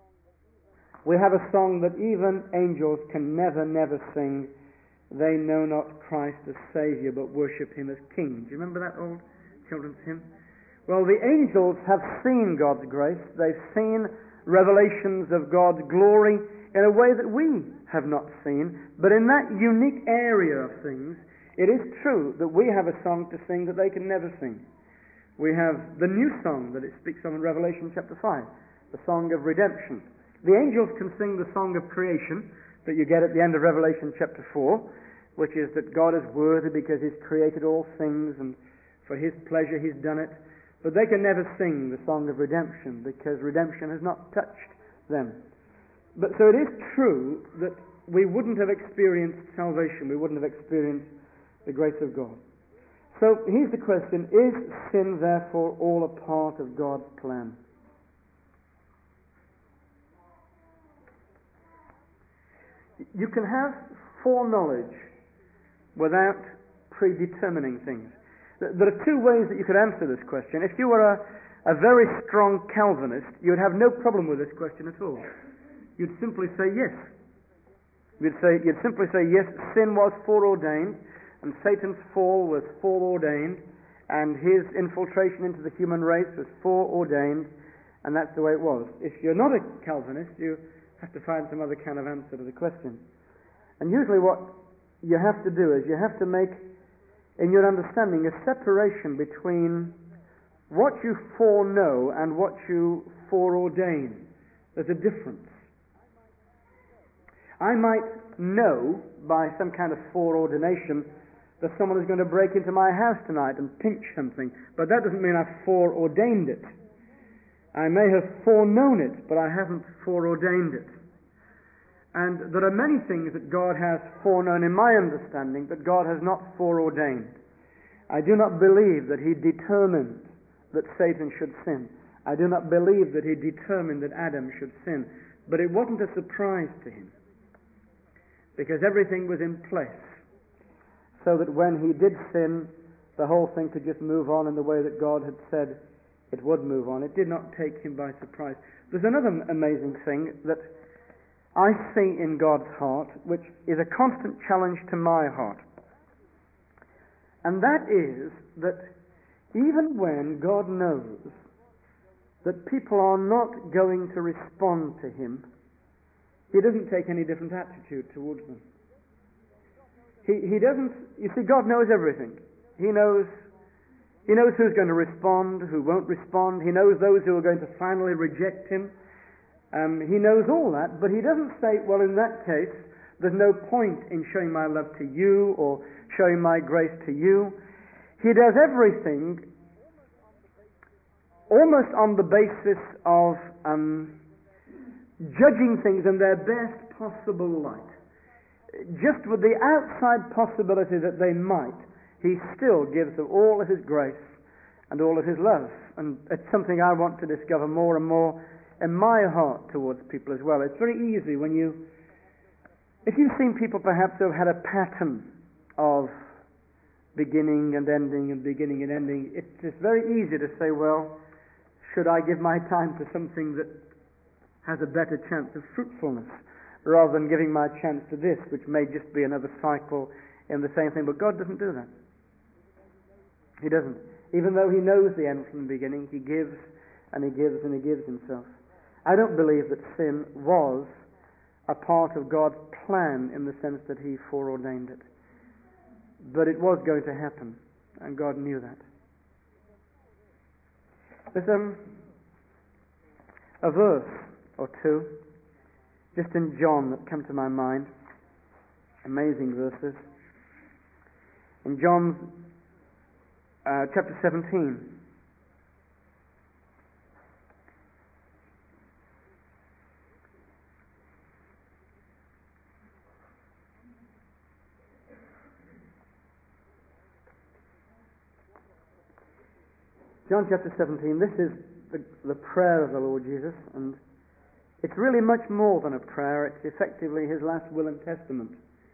We have a song that even angels can never sing. They know not Christ as Saviour, but worship Him as King. Do you remember that old children's hymn? Well, the angels have seen God's grace. They've seen revelations of God's glory in a way that we have not seen. But in that unique area of things, it is true that we have a song to sing that they can never sing. We have the new song that it speaks of in Revelation chapter 5, the song of redemption. The angels can sing the song of creation that you get at the end of Revelation chapter 4, which is that God is worthy because He's created all things and for His pleasure He's done it. But they can never sing the song of redemption because redemption has not touched them. But so it is true that we wouldn't have experienced salvation, we wouldn't have experienced the grace of God. So here's the question: is sin therefore all a part of God's plan? You can have foreknowledge without predetermining things. There are two ways that you could answer this question. If you were a very strong Calvinist, you would have no problem with this question at all. You'd simply say yes. You'd simply say yes, sin was foreordained, and Satan's fall was foreordained, and his infiltration into the human race was foreordained, and that's the way it was. If you're not a Calvinist, you have to find some other kind of answer to the question. And usually what you have to do is you have to make, in your understanding, a separation between what you foreknow and what you foreordain. There's a difference. I might know by some kind of foreordination that someone is going to break into my house tonight and pinch something, but that doesn't mean I've foreordained it. I may have foreknown it, but I haven't foreordained it. And there are many things that God has foreknown in my understanding that God has not foreordained. I do not believe that He determined that Satan should sin. I do not believe that He determined that Adam should sin. But it wasn't a surprise to Him, because everything was in place so that when He did sin, the whole thing could just move on in the way that God had said it would move on. It did not take Him by surprise. There's another amazing thing that I see in God's heart, which is a constant challenge to my heart. And that is that even when God knows that people are not going to respond to Him, He doesn't take any different attitude towards them. He doesn't, you see, God knows everything. He knows who's going to respond, who won't respond. He knows those who are going to finally reject Him. He knows all that, but He doesn't say, well, in that case, there's no point in showing my love to you or showing my grace to you. He does everything almost on the basis of judging things in their best possible light. Just with the outside possibility that they might, He still gives them all of His grace and all of His love. And it's something I want to discover more and more in my heart towards people as well. It's very easy if you've seen people perhaps who have had a pattern of beginning and ending and beginning and ending, it's just very easy to say, well, should I give my time to something that has a better chance of fruitfulness rather than giving my chance to this, which may just be another cycle in the same thing? But God doesn't do that. He doesn't. Even though He knows the end from the beginning, He gives and He gives and He gives Himself. I don't believe that sin was a part of God's plan in the sense that He foreordained it. But it was going to happen, and God knew that. There's a verse or two just in John that come to my mind. Amazing verses. In John chapter 17. John chapter 17, this is the prayer of the Lord Jesus, and it's really much more than a prayer. It's effectively His last will and testament.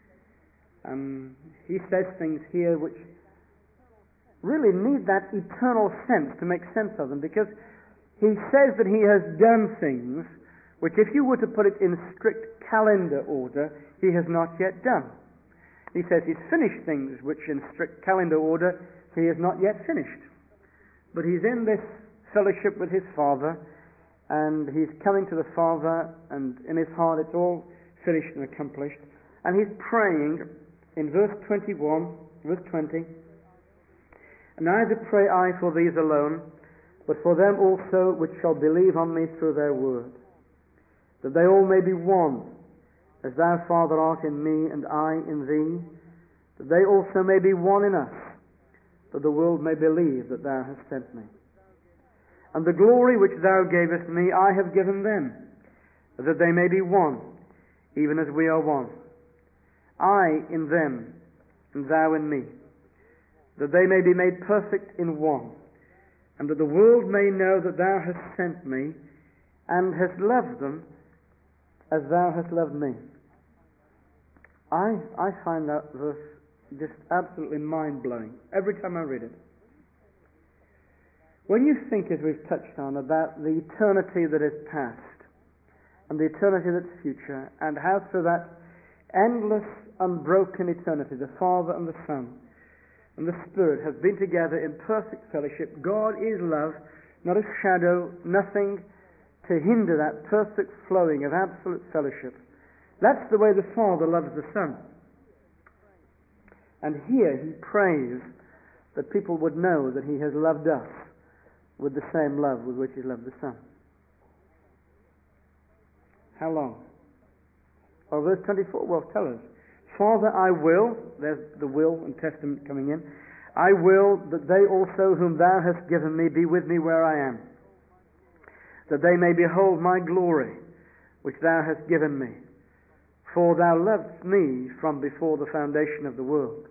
He says things here which really need that eternal sense to make sense of them, because He says that He has done things which if you were to put it in strict calendar order, he has not yet done. He says he's finished things which in strict calendar order he has not yet finished. But he's in this fellowship with his Father, and he's coming to the Father, and in his heart it's all finished and accomplished. And he's praying in verse 21, verse 20, "Neither pray I for these alone, but for them also which shall believe on me through their word, that they all may be one, as thou, Father, art in me, and I in thee, that they also may be one in us, that the world may believe that thou hast sent me. And the glory which thou gavest me I have given them, that they may be one, even as we are one. I in them, and thou in me, that they may be made perfect in one, and that the world may know that thou hast sent me, and hast loved them as thou hast loved me." I find that verse just absolutely mind-blowing every time I read it. When you think, as we've touched on, about the eternity that is past and the eternity that's future, and how through that endless, unbroken eternity, the Father and the Son and the Spirit have been together in perfect fellowship. God is love, not a shadow, nothing to hinder that perfect flowing of absolute fellowship. That's the way the Father loves the Son. And here he prays that people would know that he has loved us with the same love with which he loved the Son. How long? Well, verse 24 will tell us. "Father, I will," there's the will and testament coming in, "I will that they also whom thou hast given me be with me where I am, that they may behold my glory which thou hast given me. For thou loved me from before the foundation of the world."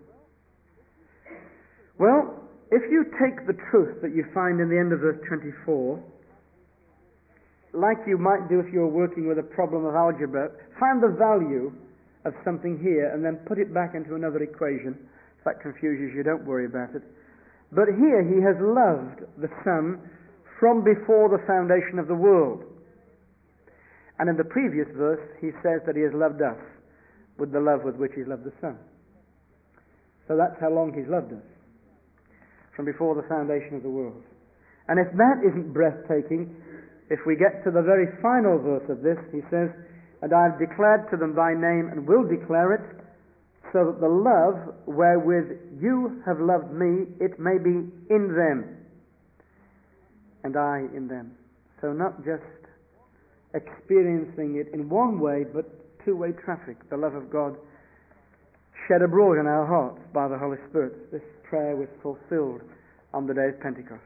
Well, if you take the truth that you find in the end of verse 24, like you might do if you were working with a problem of algebra, find the value of something here and then put it back into another equation. If that confuses you, don't worry about it. But here he has loved the Son from before the foundation of the world. And in the previous verse he says that he has loved us with the love with which he loved the Son. So that's how long he's loved us, from before the foundation of the world. And if that isn't breathtaking, if we get to the very final verse of this, he says, "And I have declared to them thy name, and will declare it, so that the love wherewith you have loved me, it may be in them, and I in them." So not just experiencing it in one way, but two-way traffic, the love of God shed abroad in our hearts by the Holy Spirit. This prayer was fulfilled on the day of Pentecost.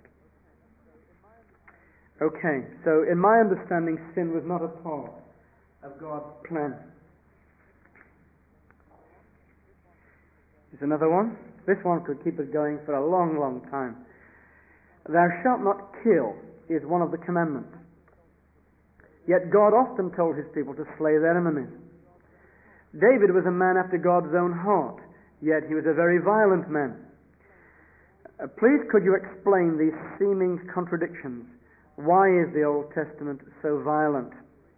Okay, so in my understanding, sin was not a part of God's plan. There's another one. This one could keep us going for a long, long time. "Thou shalt not kill" is one of the commandments. Yet God often told his people to slay their enemies. David was a man after God's own heart, yet he was a very violent man. Please could you explain these seeming contradictions? Why is the Old Testament so violent?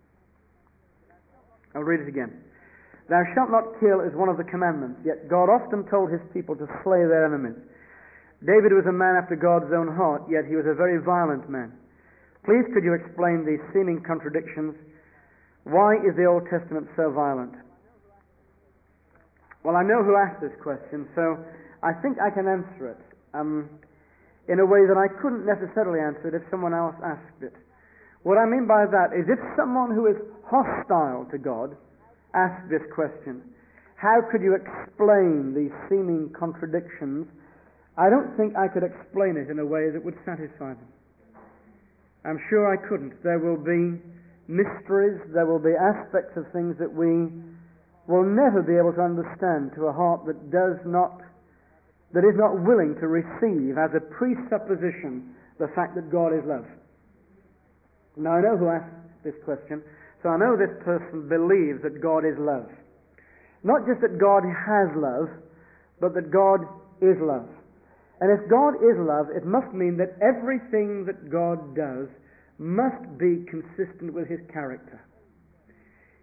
I'll read it again. "Thou shalt not kill" is one of the commandments, yet God often told his people to slay their enemies. David was a man after God's own heart, yet he was a very violent man. Please could you explain these seeming contradictions? Why is the Old Testament so violent? Well, I know who asked this question, so I think I can answer it in a way that I couldn't necessarily answer it if someone else asked it. What I mean by that is, if someone who is hostile to God asked this question, how could you explain these seeming contradictions? I don't think I could explain it in a way that would satisfy them. I'm sure I couldn't. There will be mysteries, there will be aspects of things that we will never be able to understand to a heart that is not willing to receive as a presupposition the fact that God is love. Now, I know who asked this question, so I know this person believes that God is love. Not just that God has love, but that God is love. And if God is love, it must mean that everything that God does must be consistent with his character.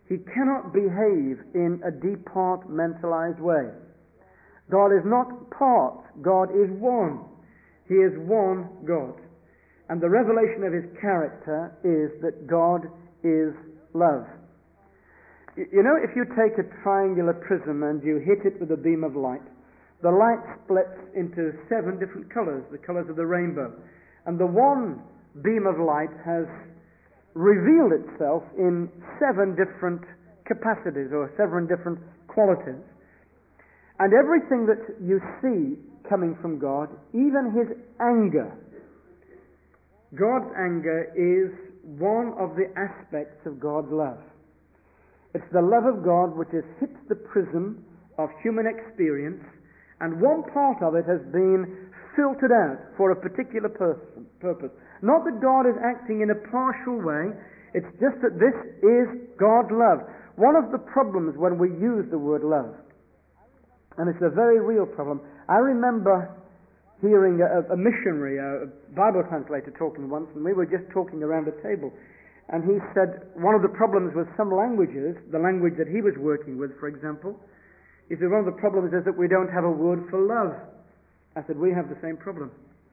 He cannot behave in a departmentalized way. God is not parts, God is one. He is one God. And the revelation of his character is that God is love. You know, if you take a triangular prism and you hit it with a beam of light, the light splits into 7 different colors, the colors of the rainbow. And the one beam of light has revealed itself in 7 different capacities or 7 different qualities. And everything that you see coming from God, even his anger, God's anger is one of the aspects of God's love. It's the love of God which has hit the prism of human experience, and one part of it has been filtered out for a particular purpose. Not that God is acting in a partial way, it's just that this is God's love. One of the problems when we use the word love, and it's a very real problem, I remember hearing a missionary, a Bible translator talking once, and we were just talking around a table, and he said one of the problems with some languages, the language that he was working with, for example, he said one of the problems is that we don't have a word for love. I said, we have the same problem.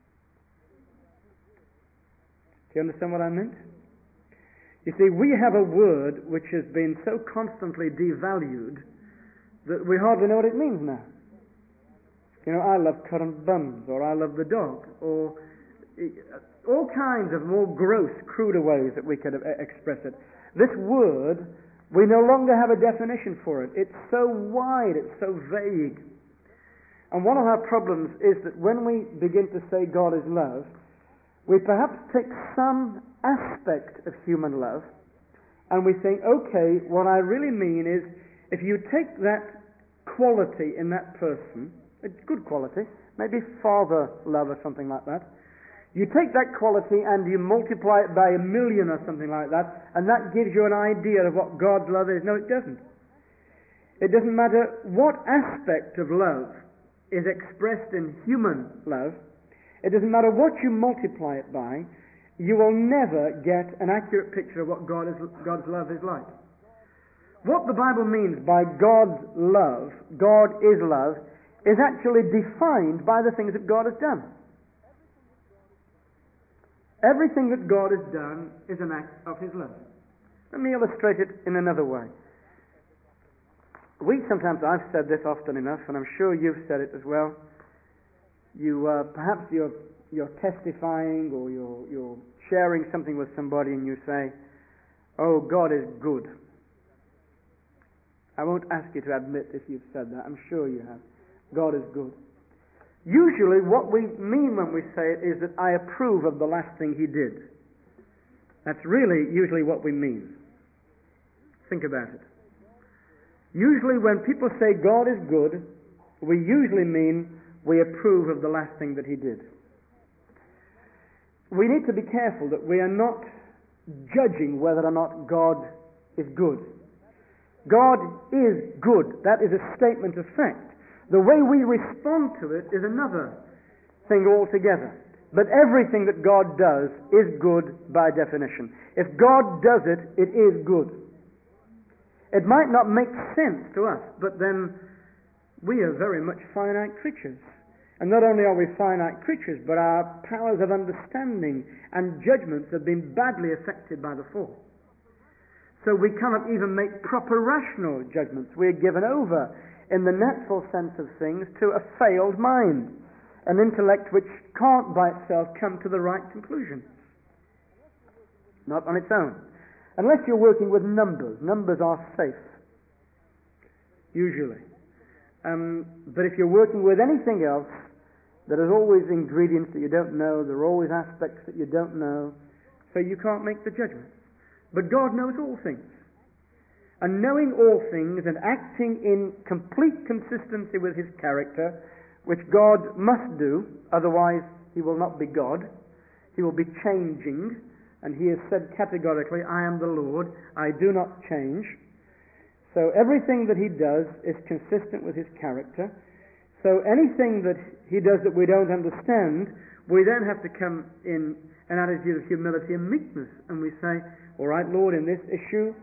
Do you understand what I meant? You see, we have a word which has been so constantly devalued that we hardly know what it means now. You know, I love currant buns, or I love the dog, or all kinds of more gross, cruder ways that we could express it. This word, we no longer have a definition for it. It's so wide, it's so vague. And one of our problems is that when we begin to say God is love, we perhaps take some aspect of human love and we think, okay, what I really mean is if you take that quality in that person, a good quality, maybe father love or something like that, you take that quality and you multiply it by 1,000,000 or something like that, and that gives you an idea of what God's love is. No, it doesn't. It doesn't matter what aspect of love is expressed in human love. It doesn't matter what you multiply it by, you will never get an accurate picture of what God's love is like. What the Bible means by God's love, God is love, is actually defined by the things that God has done. Everything that God has done is an act of his love. Let me illustrate it in another way. I've said this often enough, and I'm sure you've said it as well. Perhaps you're testifying or you're sharing something with somebody and you say, oh, God is good. I won't ask you to admit if you've said that. I'm sure you have. God is good. Usually what we mean when we say it is that I approve of the last thing he did. That's really usually what we mean. Think about it. Usually when people say God is good, we usually mean we approve of the last thing that he did. We need to be careful that we are not judging whether or not God is good. God is good. That is a statement of fact. The way we respond to it is another thing altogether. But everything that God does is good by definition. If God does it, it is good. It might not make sense to us, but then we are very much finite creatures. And not only are we finite creatures, but our powers of understanding and judgments have been badly affected by the fall. So we cannot even make proper rational judgments. We are given over in the natural sense of things to a failed mind, an intellect which can't by itself come to the right conclusion. Not on its own. Unless you're working with numbers. Numbers are safe, usually. But if you're working with anything else, there is always ingredients that you don't know, there are always aspects that you don't know, so you can't make the judgment. But God knows all things. And knowing all things and acting in complete consistency with his character, which God must do, otherwise he will not be God. He will be changing, and he has said categorically, I am the Lord, I do not change. So everything that he does is consistent with his character. So anything that he does that we don't understand, we then have to come in an attitude of humility and meekness, and we say, all right, Lord, in this issue,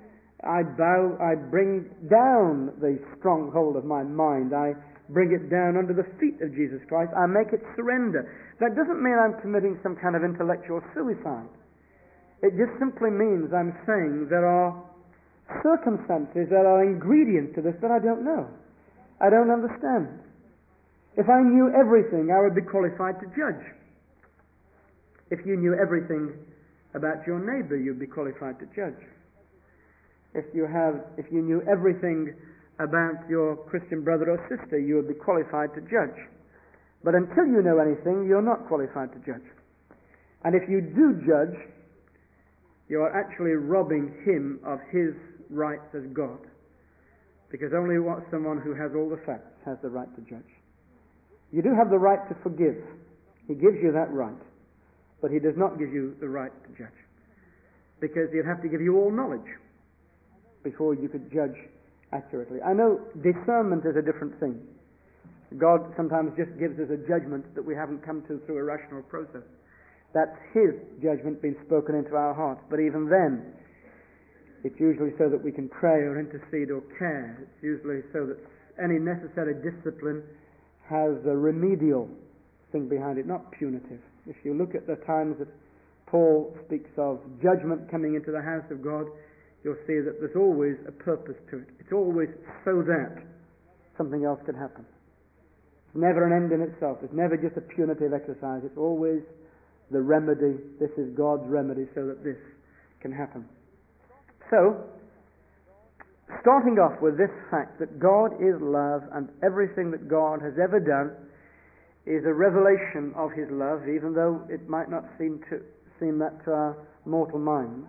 I bring down the stronghold of my mind. I bring it down under the feet of Jesus Christ. I make it surrender. That doesn't mean I'm committing some kind of intellectual suicide. It just simply means I'm saying there are circumstances, there are ingredients to this that I don't know. I don't understand. If I knew everything, I would be qualified to judge. If you knew everything about your neighbor, you'd be qualified to judge. If you knew everything about your Christian brother or sister, you would be qualified to judge. But until you know anything, you're not qualified to judge. And if you do judge, you are actually robbing him of his rights as God. Because only someone who has all the facts has the right to judge. You do have the right to forgive. He gives you that right. But he does not give you the right to judge. Because he'd have to give you all knowledge before you could judge accurately. I know discernment is a different thing. God sometimes just gives us a judgment that we haven't come to through a rational process. That's his judgment being spoken into our hearts. But even then, it's usually so that we can pray or intercede or care. It's usually so that any necessary discipline has a remedial thing behind it, not punitive. If you look at the times that Paul speaks of judgment coming into the house of God, you'll see that there's always a purpose to it. It's always so that something else could happen. It's never an end in itself. It's never just a punitive exercise. It's always the remedy. This is God's remedy so that this can happen. So, starting off with this fact that God is love and everything that God has ever done is a revelation of his love, even though it might not seem that to our mortal minds.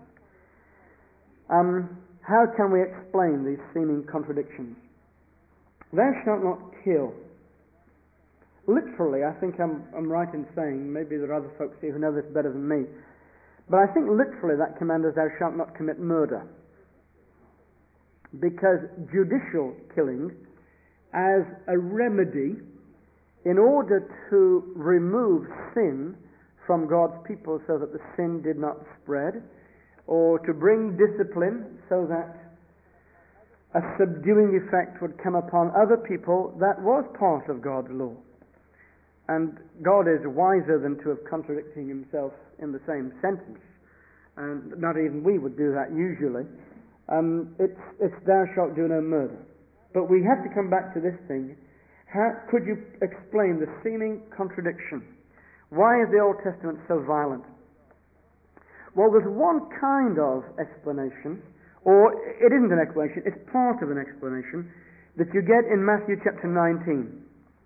How can we explain these seeming contradictions? Thou shalt not kill. Literally, I think I'm right in saying, maybe there are other folks here who know this better than me, but I think literally that command is thou shalt not commit murder. Because judicial killing as a remedy in order to remove sin from God's people so that the sin did not spread, or to bring discipline so that a subduing effect would come upon other people, that was part of God's law. And God is wiser than to have contradicting himself in the same sentence. And not even we would do that usually. It's thou shalt do no murder. But we have to come back to this thing. How could you explain the seeming contradiction? Why is the Old Testament so violent? Well, there's one kind of explanation, or it isn't an explanation, it's part of an explanation that you get in Matthew chapter 19.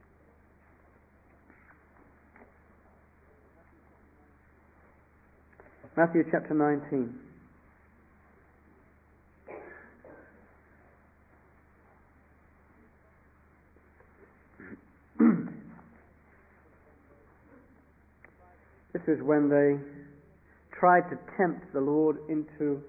Matthew chapter 19. This is when they tried to tempt the Lord into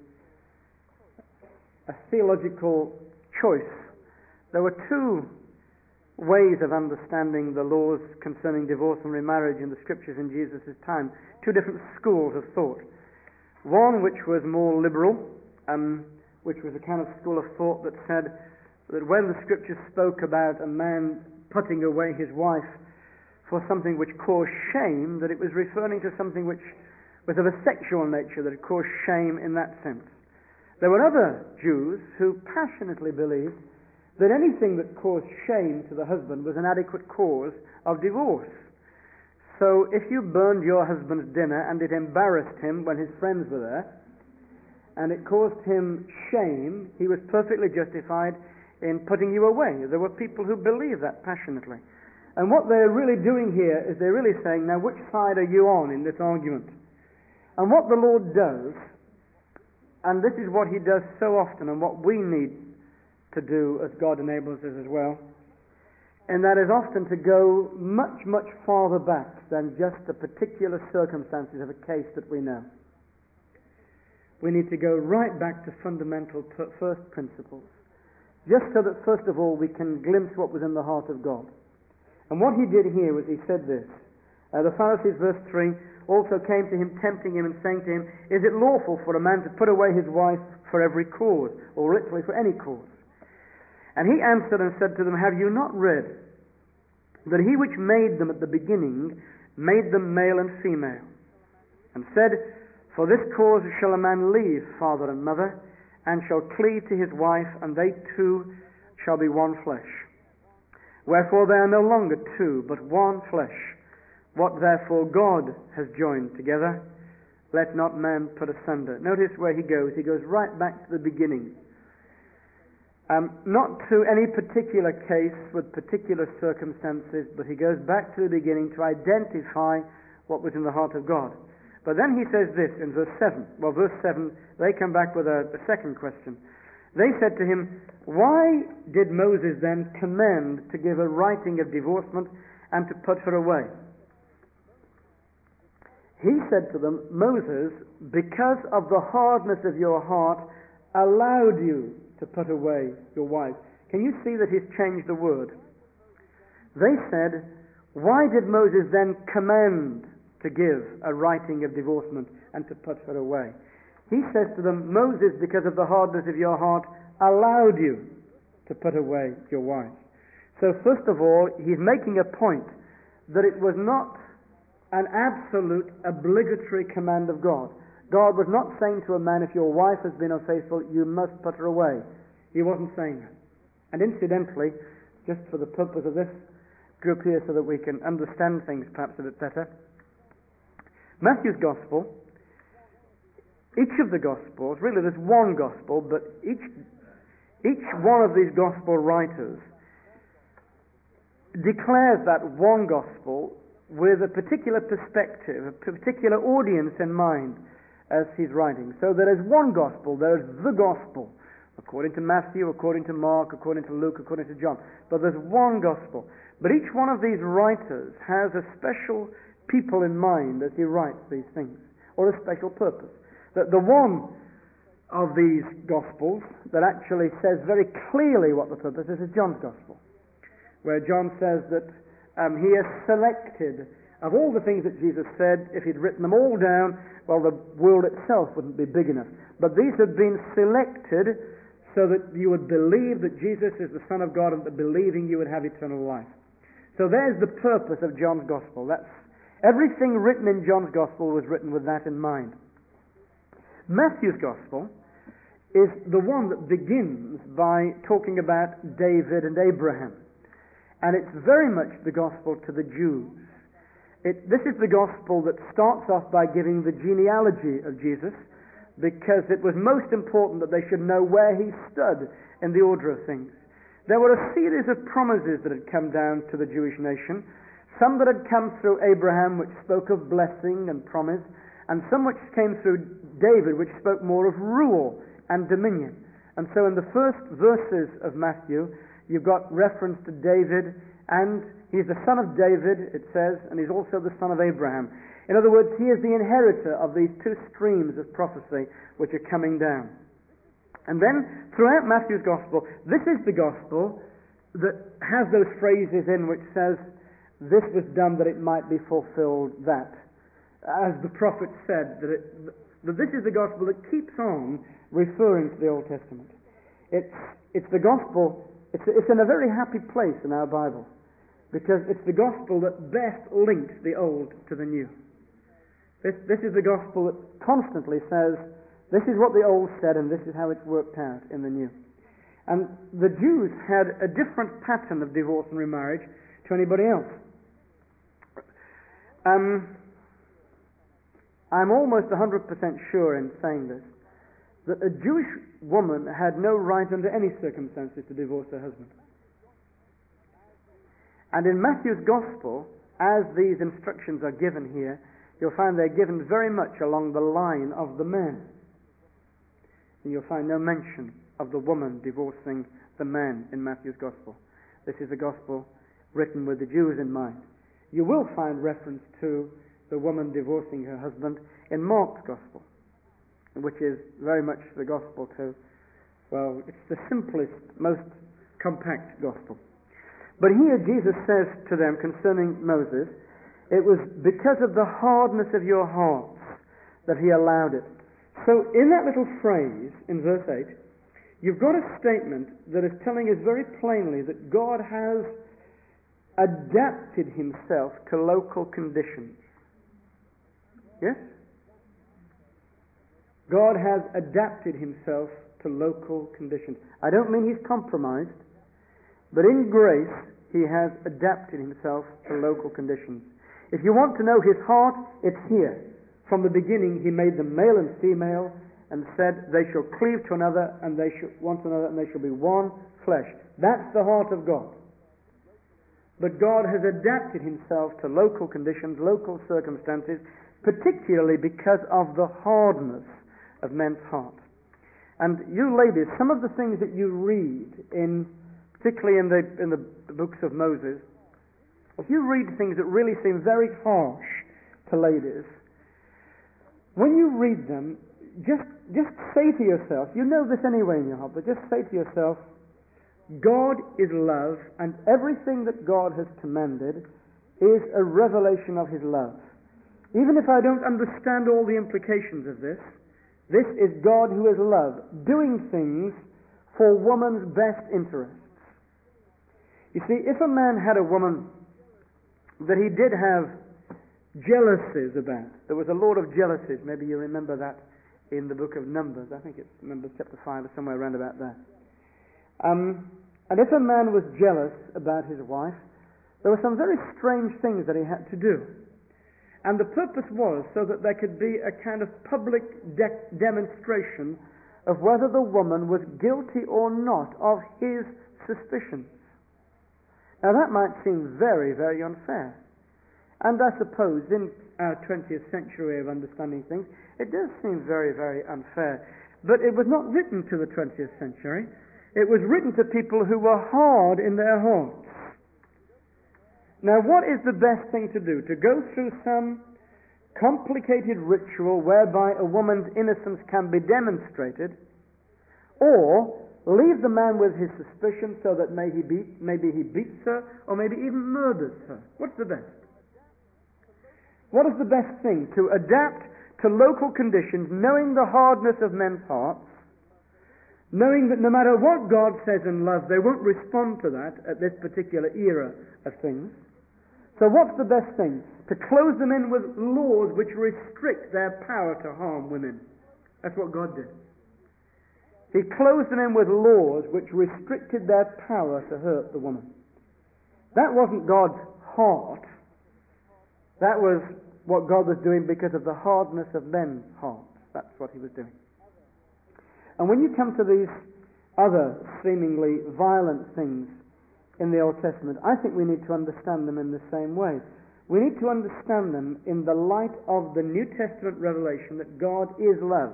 a theological choice. There were two ways of understanding the laws concerning divorce and remarriage in the scriptures in Jesus' time. Two different schools of thought. One which was more liberal, which was a kind of school of thought that said that when the scriptures spoke about a man putting away his wife for something which caused shame, that it was referring to something which was of a sexual nature, that it caused shame in that sense. There were other Jews who passionately believed that anything that caused shame to the husband was an adequate cause of divorce. So if you burned your husband's dinner and it embarrassed him when his friends were there, and it caused him shame, he was perfectly justified in putting you away. There were people who believed that passionately. And what they're really doing here is they're really saying, now which side are you on in this argument? And what the Lord does, and this is what he does so often and what we need to do as God enables us as well, and that is often to go much, much farther back than just the particular circumstances of a case that we know. We need to go right back to fundamental first principles, just so that first of all we can glimpse what was in the heart of God. And what he did here was he said this, The Pharisees, verse 3, also came to him, tempting him and saying to him, "Is it lawful for a man to put away his wife for every cause?" Or literally for any cause. And he answered and said to them, "Have you not read that he which made them at the beginning made them male and female, and said, For this cause shall a man leave father and mother, and shall cleave to his wife, and they two shall be one flesh. Wherefore they are no longer two, but one flesh. What therefore God has joined together, let not man put asunder." Notice where he goes. He goes right back to the beginning. Not to any particular case with particular circumstances, but he goes back to the beginning to identify what was in the heart of God. But then he says this in verse 7. Well, verse 7, they come back with a second question. They said to him, "Why did Moses then command to give a writing of divorcement and to put her away?" He said to them, "Moses, because of the hardness of your heart, allowed you to put away your wife." Can you see that he's changed the word? They said, "Why did Moses then command to give a writing of divorcement and to put her away?" He says to them, "Moses, because of the hardness of your heart, allowed you to put away your wife." So first of all, he's making a point that it was not an absolute obligatory command of God. God was not saying to a man, if your wife has been unfaithful, you must put her away. He wasn't saying that. And incidentally, just for the purpose of this group here so that we can understand things perhaps a bit better, Matthew's Gospel, each of the Gospels, really there's one Gospel, but each one of these Gospel writers declares that one Gospel with a particular perspective, a particular audience in mind as he's writing. So there is one Gospel, there is the Gospel, according to Matthew, according to Mark, according to Luke, according to John. But there's one Gospel. But each one of these writers has a special people in mind as he writes these things, or a special purpose. That the one of these Gospels that actually says very clearly what the purpose is John's Gospel, where John says that he has selected, of all the things that Jesus said, if he'd written them all down, well, the world itself wouldn't be big enough. But these have been selected so that you would believe that Jesus is the Son of God, and that believing you would have eternal life. So there's the purpose of John's Gospel. That's everything written in John's Gospel was written with that in mind. Matthew's Gospel is the one that begins by talking about David and Abraham. And it's very much the Gospel to the Jews. This is the Gospel that starts off by giving the genealogy of Jesus, because it was most important that they should know where he stood in the order of things. There were a series of promises that had come down to the Jewish nation, some that had come through Abraham, which spoke of blessing and promise, and some which came through David, which spoke more of rule and dominion. And so in the first verses of Matthew, you've got reference to David, and he's the son of David, it says, and he's also the son of Abraham. In other words, he is the inheritor of these two streams of prophecy which are coming down. And then, throughout Matthew's Gospel, this is the Gospel that has those phrases in which says, "This was done that it might be fulfilled that." As the prophet said, that this is the Gospel that keeps on referring to the Old Testament. It's the Gospel, it's in a very happy place in our Bible, because it's the Gospel that best links the Old to the New. This is the Gospel that constantly says, this is what the Old said and this is how it's worked out in the New. And the Jews had a different pattern of divorce and remarriage to anybody else. I'm almost 100% sure in saying this, that a Jewish woman had no right under any circumstances to divorce her husband. And in Matthew's Gospel, as these instructions are given here, you'll find they're given very much along the line of the man. And you'll find no mention of the woman divorcing the man in Matthew's Gospel. This is a Gospel written with the Jews in mind. You will find reference to the woman divorcing her husband in Mark's Gospel, which is very much the Gospel to, well, it's the simplest, most compact Gospel. But here Jesus says to them concerning Moses, It was because of the hardness of your hearts that he allowed it. So in that little phrase in verse 8, you've got a statement that is telling us very plainly that God has adapted himself to local conditions. Yes? God has adapted himself to local conditions. I don't mean he's compromised, but in grace he has adapted himself to local conditions. If you want to know his heart, it's here. From the beginning he made them male and female and said they shall cleave to another and they shall one to another and they shall be one flesh. That's the heart of God. But God has adapted himself to local conditions, local circumstances, particularly because of the hardness of men's hearts. And you ladies, some of the things that you read particularly in the books of Moses, if you read things that really seem very harsh to ladies, when you read them, just say to yourself, you know this anyway in your heart, but just say to yourself, God is love, and everything that God has commanded is a revelation of his love. Even if I don't understand all the implications of this is God who is love, doing things for woman's best interests. You see, if a man had a woman that he did have jealousies about, there was a lot of jealousies, maybe you remember that in the book of Numbers, I think it's Numbers chapter 5 or somewhere around about there. And if a man was jealous about his wife, there were some very strange things that he had to do. And the purpose was so that there could be a kind of public demonstration of whether the woman was guilty or not of his suspicions. Now that might seem very, very unfair. And I suppose in our 20th century way of understanding things, it does seem very, very unfair. But it was not written to the 20th century. It was written to people who were hard in their hearts. Now what is the best thing to do? To go through some complicated ritual whereby a woman's innocence can be demonstrated, or leave the man with his suspicion so that maybe he beats her or maybe even murders her? What's the best? What is the best thing? To adapt to local conditions, knowing the hardness of men's hearts, knowing that no matter what God says in love, they won't respond to that at this particular era of things. So what's the best thing? To close them in with laws which restrict their power to harm women. That's what God did. He closed them in with laws which restricted their power to hurt the woman. That wasn't God's heart. That was what God was doing because of the hardness of men's hearts. That's what he was doing. And when you come to these other seemingly violent things in the Old Testament, I think we need to understand them in the same way. We need to understand them in the light of the New Testament revelation that God is love.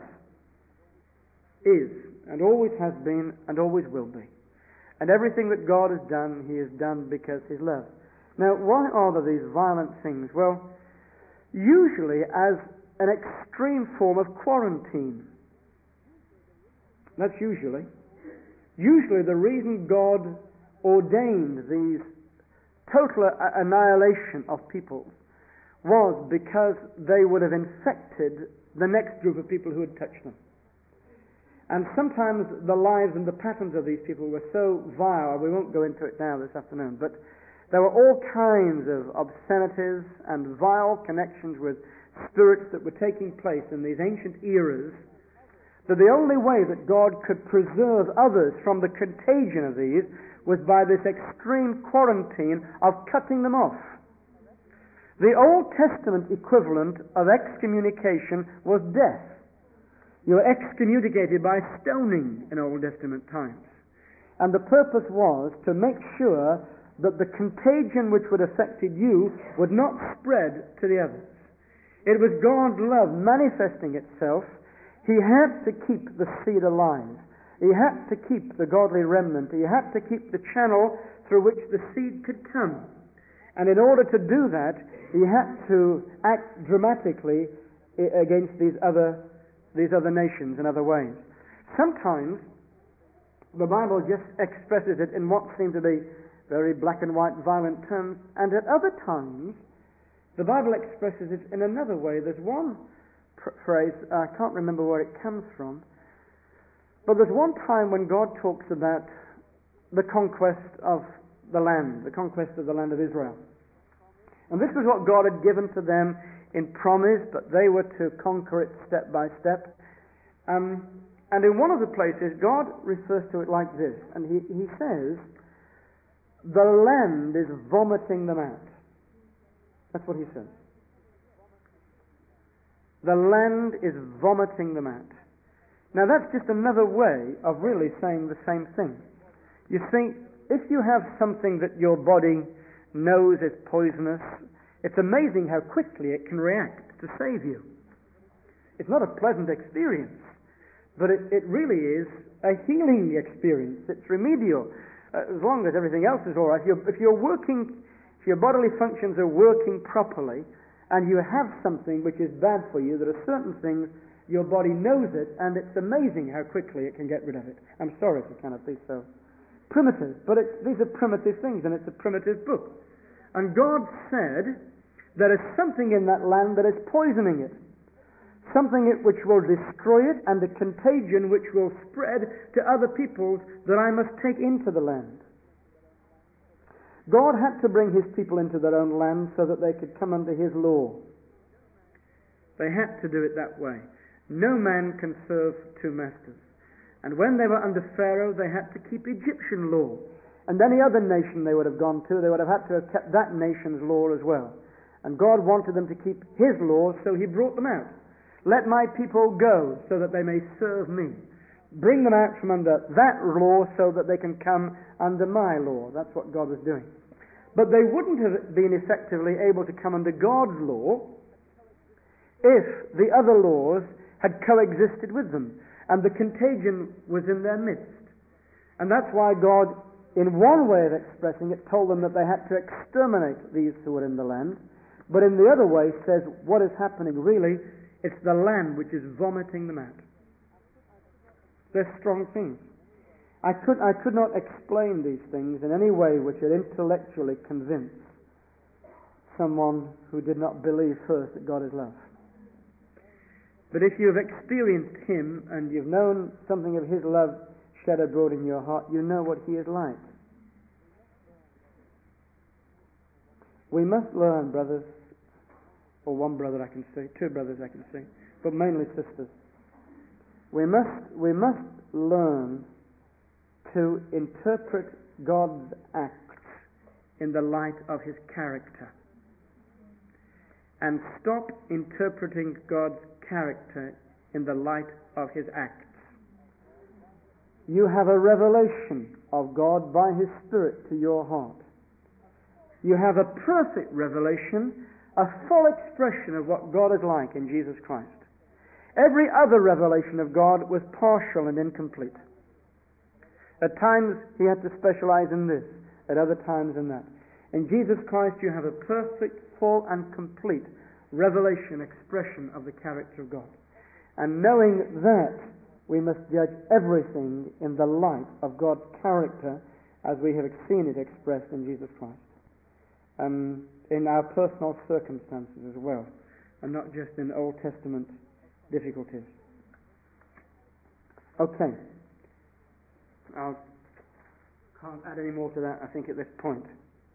Is, and always has been, and always will be. And everything that God has done, he has done because he's love. Now, why are there these violent things? Well, usually as an extreme form of quarantine. That's usually. Usually the reason God ordained these total annihilation of people was because they would have infected the next group of people who had touched them. And sometimes the lives and the patterns of these people were so vile, we won't go into it now this afternoon, but there were all kinds of obscenities and vile connections with spirits that were taking place in these ancient eras, that the only way that God could preserve others from the contagion of these was by this extreme quarantine of cutting them off. The Old Testament equivalent of excommunication was death. You were excommunicated by stoning in Old Testament times. And the purpose was to make sure that the contagion which would have affected you would not spread to the others. It was God's love manifesting itself. He had to keep the seed alive. He had to keep the godly remnant. He had to keep the channel through which the seed could come. And in order to do that, he had to act dramatically against these other nations in other ways. Sometimes the Bible just expresses it in what seem to be very black and white violent terms, and at other times The Bible expresses it in another way. There's one phrase, I can't remember where it comes from, but there's one time when God talks about the conquest of the land of Israel. And this was what God had given to them in promise, but they were to conquer it step by step. And in one of the places, God refers to it like this, and he says, the land is vomiting them out. That's what he says. The land is vomiting them out. Now that's just another way of really saying the same thing. You see, if you have something that your body knows is poisonous, it's amazing how quickly it can react to save you. It's not a pleasant experience, but it really is a healing experience. It's remedial, as long as everything else is all right. If your bodily functions are working properly, and you have something which is bad for you, there are certain things, your body knows it, and it's amazing how quickly it can get rid of it. I'm sorry to kind of be so primitive, but these are primitive things, and it's a primitive book. And God said, there is something in that land that is poisoning it. Something which will destroy it, and a contagion which will spread to other peoples that I must take into the land. God had to bring his people into their own land so that they could come under his law. They had to do it that way. No man can serve two masters. And when they were under Pharaoh, they had to keep Egyptian law. And any other nation they would have gone to, they would have had to have kept that nation's law as well. And God wanted them to keep his law, so he brought them out. Let my people go so that they may serve me. Bring them out from under that law so that they can come under my law. That's what God was doing. But they wouldn't have been effectively able to come under God's law if the other laws had coexisted with them and the contagion was in their midst. And that's why God, in one way of expressing it, told them that they had to exterminate these who were in the land, but in the other way says what is happening really, it's the land which is vomiting them out. They're strong things. I could not explain these things in any way which would intellectually convince someone who did not believe first that God is love. But if you have experienced him and you've known something of his love shed abroad in your heart, you know what he is like. We must learn, brothers, or one brother I can see, two brothers I can see, but mainly sisters. We must learn to interpret God's acts in the light of his character, and stop interpreting God's character in the light of his acts. You have a revelation of God by his Spirit to your heart. You have a perfect revelation, a full expression of what God is like in Jesus Christ. Every other revelation of God was partial and incomplete. At times he had to specialize in this, at other times in that. In Jesus Christ you have a perfect, full and complete revelation, expression of the character of God. And knowing that, we must judge everything in the light of God's character as we have seen it expressed in Jesus Christ. In our personal circumstances as well, and not just in Old Testament difficulties. Okay. I can't add any more to that, I think, at this point.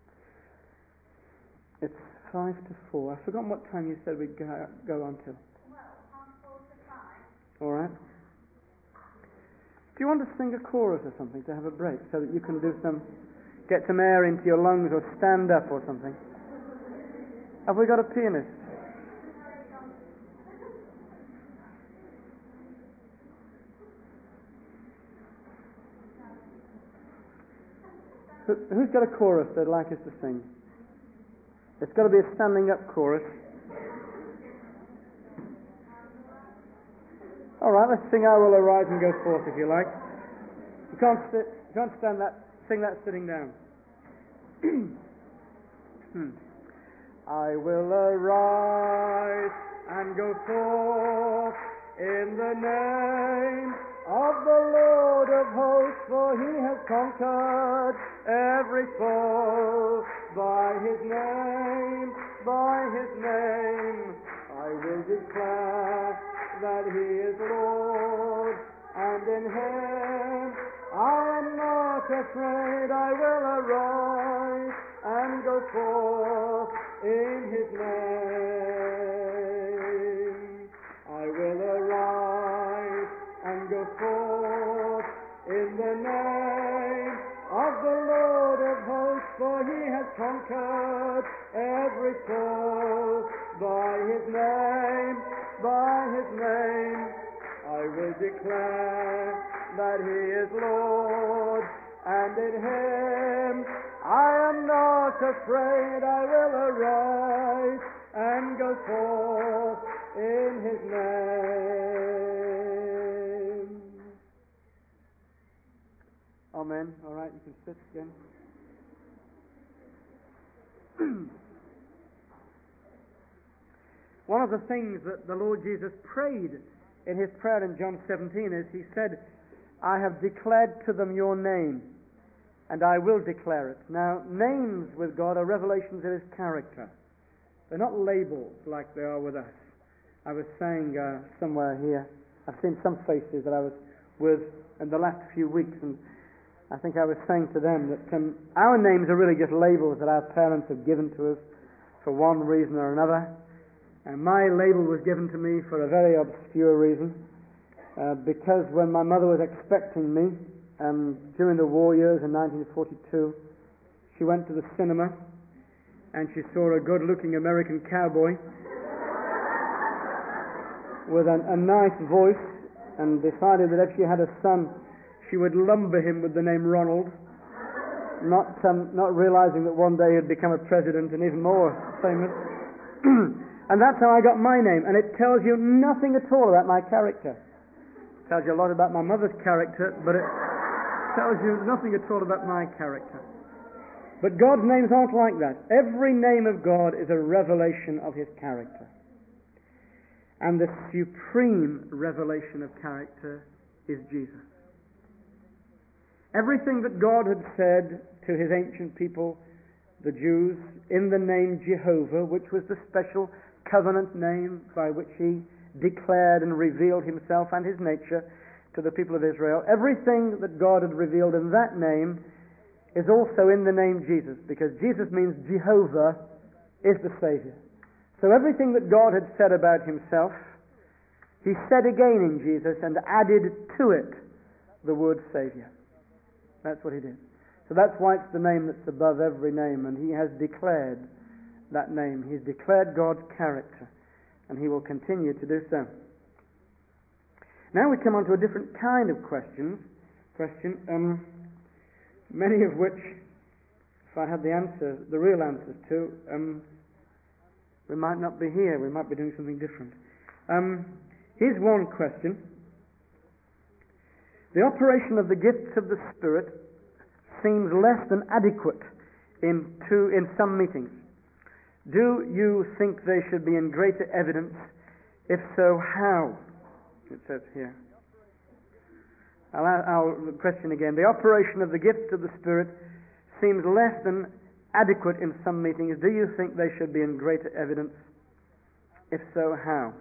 It's 5 to 4. I've forgotten what time you said we'd go on to. Well, 4 to 5. All right. Do you want to sing a chorus or something to have a break so that you can get some air into your lungs or stand up or something? Have we got a pianist? Who's got a chorus they'd like us to sing? It's got to be a standing up chorus. All right, let's sing "I Will Arise and Go Forth" if you like. You can't stand that. Sing that sitting down. I will arise and go forth in the name of the Lord of hosts, for he has conquered every foe by his name, by his is Lord, and in Him I am not afraid. I will arise and go forth in His name. I will arise and go forth in the name of the Lord of hosts, for He has conquered every foe. By His name, by His name, I will declare that He is Lord, and in Him I am not afraid. I will arise and go forth in His name. Amen. All right, you can sit again. One of the things that the Lord Jesus prayed in His prayer in John 17 is He said, I have declared to them your name, and I will declare it. Now, names with God are revelations of His character. They're not labels like they are with us. I was saying somewhere here, I've seen some faces that I was with in the last few weeks, and I think I was saying to them that our names are really just labels that our parents have given to us for one reason or another. And my label was given to me for a very obscure reason, because when my mother was expecting me during the war years in 1942, she went to the cinema and she saw a good-looking American cowboy with a nice voice, and decided that if she had a son, she would lumber him with the name Ronald, not realizing that one day he'd become a president and even more famous. And that's how I got my name, and it tells you nothing at all about my character. It tells you a lot about my mother's character, but it tells you nothing at all about my character. But God's names aren't like that. Every name of God is a revelation of His character. And the supreme revelation of character is Jesus. Everything that God had said to His ancient people, the Jews, in the name Jehovah, which was the special covenant name by which He declared and revealed Himself and His nature to the people of Israel, everything that God had revealed in that name is also in the name Jesus, because Jesus means Jehovah is the Savior. So everything that God had said about Himself, He said again in Jesus and added to it the word Savior. That's what He did. So that's why it's the name that's above every name, and He has declared that name. He's declared God's character, and He will continue to do so. Now we come on to a different kind of question, many of which, if I had the real answers to, we might not be here. We might be doing something different. Here's one question. The operation of the gifts of the Spirit seems less than adequate in some meetings. Do you think they should be in greater evidence? If so, how? It says here. I'll question again. The operation of the gifts of the Spirit seems less than adequate in some meetings. Do you think they should be in greater evidence? If so, how?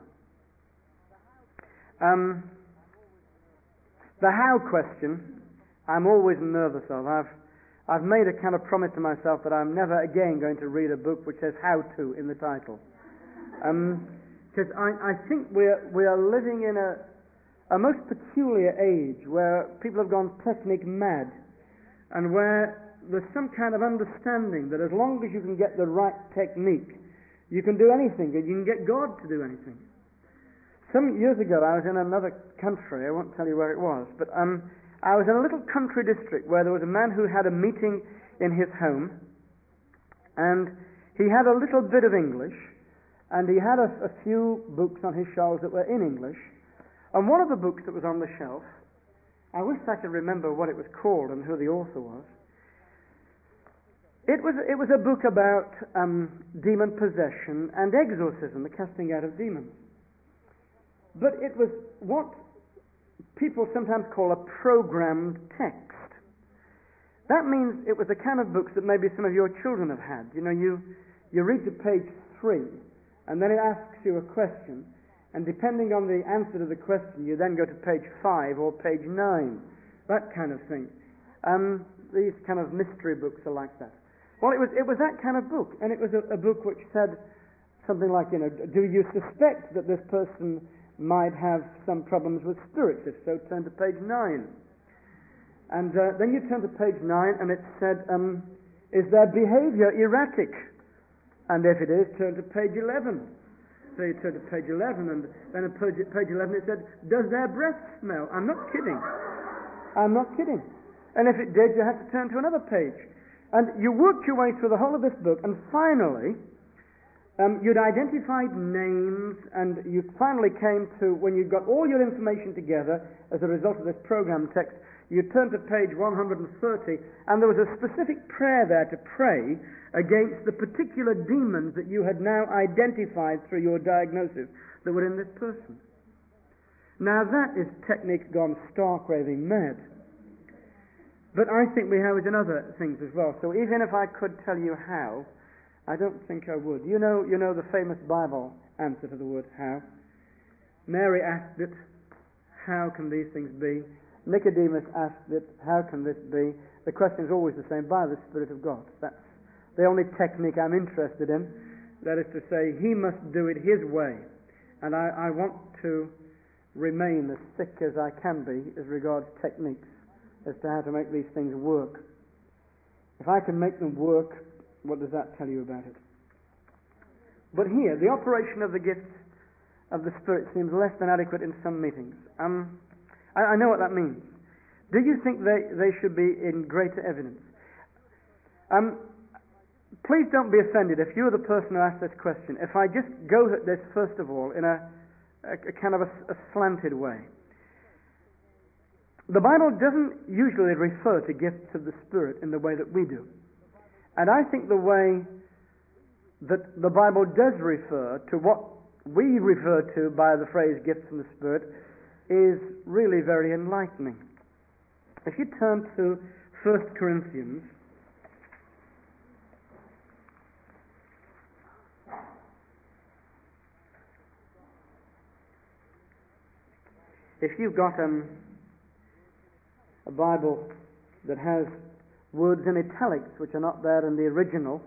The how question, I'm always nervous of. I've made a kind of promise to myself that I'm never again going to read a book which says how to in the title. Because I think we are living in a most peculiar age where people have gone technique mad, and where there's some kind of understanding that as long as you can get the right technique, you can do anything, and you can get God to do anything. Some years ago I was in another country, I won't tell you where it was, but I was in a little country district where there was a man who had a meeting in his home, and he had a little bit of English, and he had a few books on his shelves that were in English, and one of the books that was on the shelf, I wish I could remember what it was called and who the author was. It was a book about demon possession and exorcism, the casting out of demons. But it was what people sometimes call a programmed text. That means it was the kind of books that maybe some of your children have had. You know, you read to page 3, and then it asks you a question, And depending on the answer to the question, you then go to page 5 or page 9. That kind of thing. These kind of mystery books are like that. Well, it was that kind of book, and it was a book which said something like, do you suspect that this person might have some problems with spirits? If so, turn to page 9. And then you turn to page 9, and it said, is their behavior erratic? And if it is, turn to page 11. So you turn to page 11, and then at page 11 it said, does their breath smell? I'm not kidding. I'm not kidding. And if it did, you had to turn to another page. And you worked your way through the whole of this book, and finally, you'd identified names, and you finally came to, when you got all your information together as a result of this program text, you turned to page 130, and there was a specific prayer there to pray against the particular demons that you had now identified through your diagnosis that were in this person. Now that is technique gone stark raving mad. But I think we have it in other things as well. So even if I could tell you how, I don't think I would. You know the famous Bible answer to the word how. Mary asked it, how can these things be? Nicodemus asked it, how can this be? The question is always the same, by the Spirit of God. That's the only technique I'm interested in. That is to say, he must do it his way. And I want to remain as thick as I can be as regards techniques as to how to make these things work. If I can make them work, what does that tell you about it? But here, the operation of the gifts of the Spirit seems less than adequate in some meetings. I know what that means. Do you think they should be in greater evidence? Please don't be offended if you're the person who asked this question. If I just go at this, first of all, in a kind of a slanted way. The Bible doesn't usually refer to gifts of the Spirit in the way that we do. And I think the way that the Bible does refer to what we refer to by the phrase gifts from the Spirit is really very enlightening. If you turn to 1 Corinthians, if you've got a Bible that has words in italics which are not there in the original,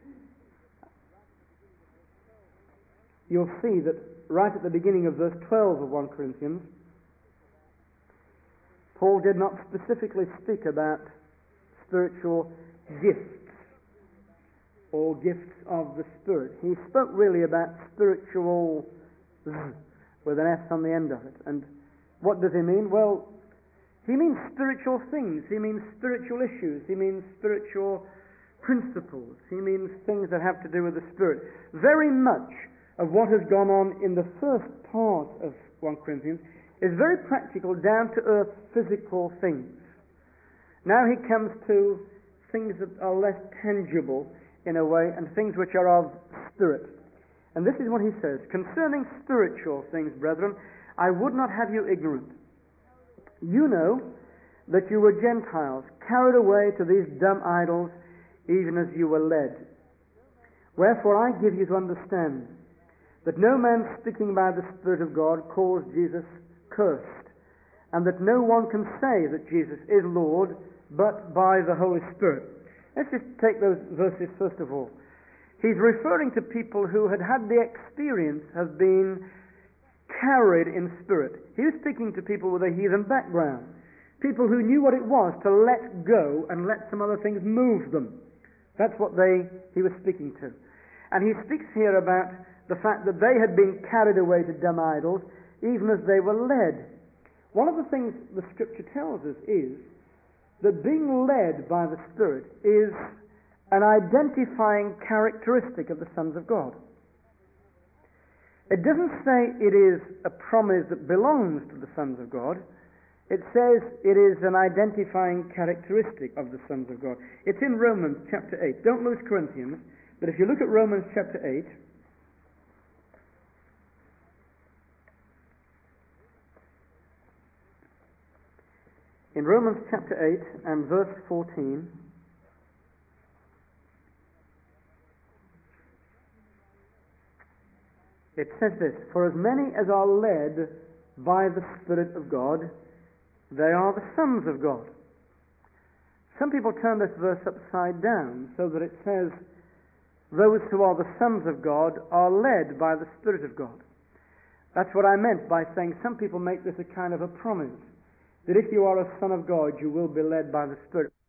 you'll see that right at the beginning of verse 12 of 1 Corinthians, Paul did not specifically speak about spiritual gifts or gifts of the Spirit. He spoke really about spiritual with an S on the end of it. And what does he mean? Well, he means spiritual things. He means spiritual issues. He means spiritual principles. He means things that have to do with the Spirit. Very much of what has gone on in the first part of 1 Corinthians is very practical, down-to-earth physical things. Now he comes to things that are less tangible in a way, and things which are of spirit. And this is what he says: concerning spiritual things, brethren, I would not have you ignorant. You know that you were Gentiles, carried away to these dumb idols, even as you were led. Wherefore I give you to understand that no man speaking by the Spirit of God calls Jesus cursed, and that no one can say that Jesus is Lord but by the Holy Spirit. Let's just take those verses first of all. He's referring to people who had had the experience of being carried in spirit. He was speaking to people with a heathen background, people who knew what it was to let go and let some other things move them. That's what he was speaking to. And he speaks here about the fact that they had been carried away to dumb idols even as they were led. One of the things the Scripture tells us is that being led by the Spirit is an identifying characteristic of the sons of God. It doesn't say it is a promise that belongs to the sons of God. It says it is an identifying characteristic of the sons of God. It's in Romans chapter 8. Don't lose Corinthians, but if you look at Romans chapter 8, in Romans chapter 8 and verse 14, It says this, "For as many as are led by the Spirit of God, they are the sons of God." Some people turn this verse upside down so that it says, "Those who are the sons of God are led by the Spirit of God." That's what I meant by saying some people make this a kind of a promise, that if you are a son of God, you will be led by the Spirit.